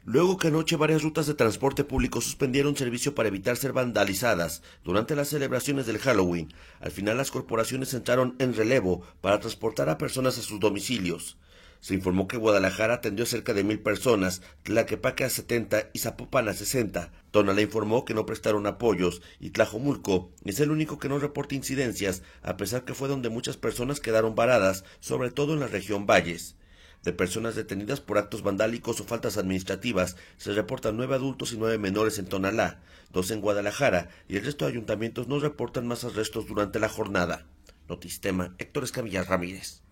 Luego que anoche varias rutas de transporte público suspendieron servicio para evitar ser vandalizadas durante las celebraciones del Halloween, al final las corporaciones entraron en relevo para transportar a personas a sus domicilios. Se informó que Guadalajara atendió cerca de 1,000 personas, Tlaquepaque a 70 y Zapopan a 60. Tonalá informó que no prestaron apoyos y Tlajomulco es el único que no reporta incidencias, a pesar que fue donde muchas personas quedaron varadas, sobre todo en la región Valles. De personas detenidas por actos vandálicos o faltas administrativas, se reportan 9 adultos y 9 menores en Tonalá, 2 en Guadalajara y el resto de ayuntamientos no reportan más arrestos durante la jornada. Notistema, Héctor Escamilla Ramírez.